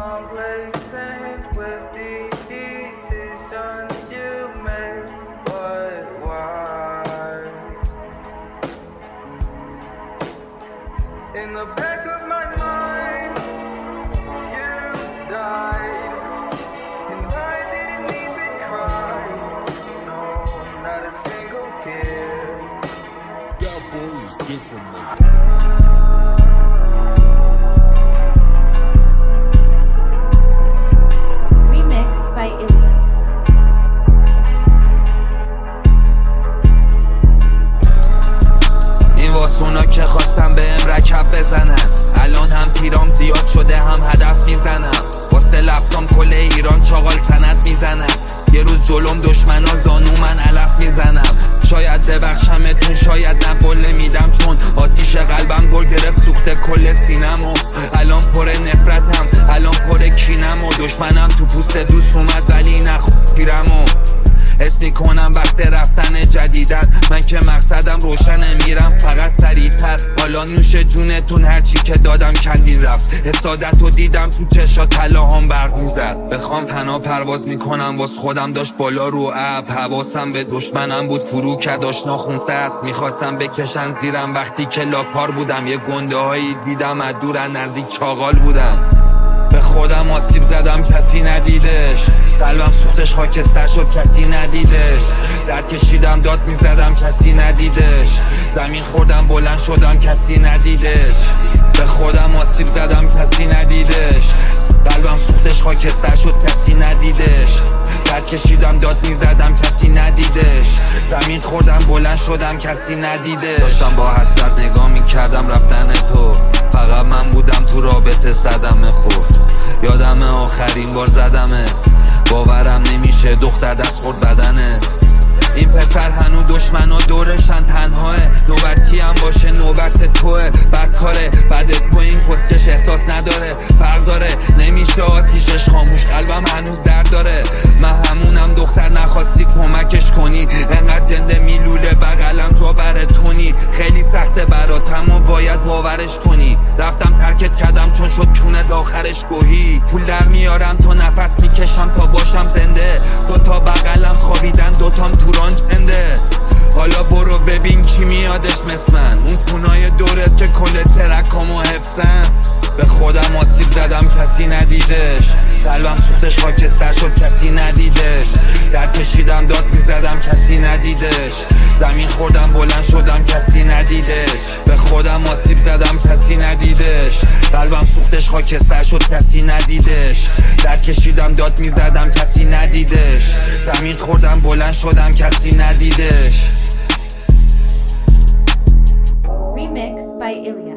Complacent with the decisions you make, but why? In the back of my mind, you died, and I didn't even cry. No, not a single tear. That boy is different, man. این واسونا که خواستم بهم رکب بزنن، الان هم تیرام زیاد شده هم هدف میزنم. واسه لفتام کل ایران چاقال تنت میزنم. یه روز جلوم دشمنا زانو من علف میزنم. شاید ببخشمتون شاید نبله میدم، چون آتیش قلبم گل گرفت سوخته کل سینم. و الان پر نفرتم، الان پر کینم، و دشمنم تو پوست دوست اومد ولی نخویرم. و حس میکنم وقت رفتن جدیدن، من که مقصدم روشنه، میرم فقط سریعتر. حالا نوش جونتون، هرچی که دادم کندین رفت. حسادت رو دیدم تو چشا، طلاهام برق میزد. بخوام تنها پرواز میکنم واس خودم، داشت بالا رو اب. حواسم به دشمنم بود، فرو کرد آشنا خونسرد. میخواستم بکشن زیرم وقتی که لاپار بودم. یه گنده هایی دیدم از دور نزدیک چاغال بودم. به خودم آسیب زدم کسی ندیدش، قلبم سوختش خاکستر شد کسی ندیدش. درد کشیدم داد میزدم کسی ندیدش، زمین خوردم بلند شدم کسی ندیدش. به خودم آسیب زدم کسی ندیدش، قلبم سوختش خاکستر شد کسی ندیدش. درد کشیدم داد میزدم کسی ندیدش، زمین خوردم بلند شدم کسی ندیدش. داشتم با حسرت نگاه میکردم رفتن تو، فقط من بودم تو رابطه صدمه خورد. یادم آخرین بار زدمه، باورم نمیشه دختر دست خورد بدنت. این پسر هنو دشمنا دورشن، تنهاه. نوبتی هم باشه نوبت توه. بدکاره بعد تو این کسکش احساس نداره، فرق داره نمیشه آتیشش خاموش، قلبم هنوز درد داره. من همونم دختر نخواستی کمکش کنی، انقدر جنده میلوله بغلم جا بر تونی. خیلی سخته براتم و باید باورش کنی. رفتم ترکت کردم چون شد کونت آخرش گوهی. پول در میارم تا نفس میکشم تا باشم زنده. دوتا بغلم خوابیدن دوتام دوران جنده. حالا برو ببین کی میادش مثل من، اون کونای دورت که کل ترکامو حفظن. به خودم آسیب زدم کسی ندیدش، قلبم سوختش خاکستر شد کسی ندیدش. درد کشیدم داد میزدم کسی ندیدش، زمین خوردم بلند شدم کسی ندیدش. به خودم آسیب زدم کسی ندیدش، قلبم سوختش خاکستر شد کسی ندیدش. درد کشیدم داد میزدم کسی ندیدش، زمین خوردم بلند شدم کسی ندیدش. Remixed by Ilya.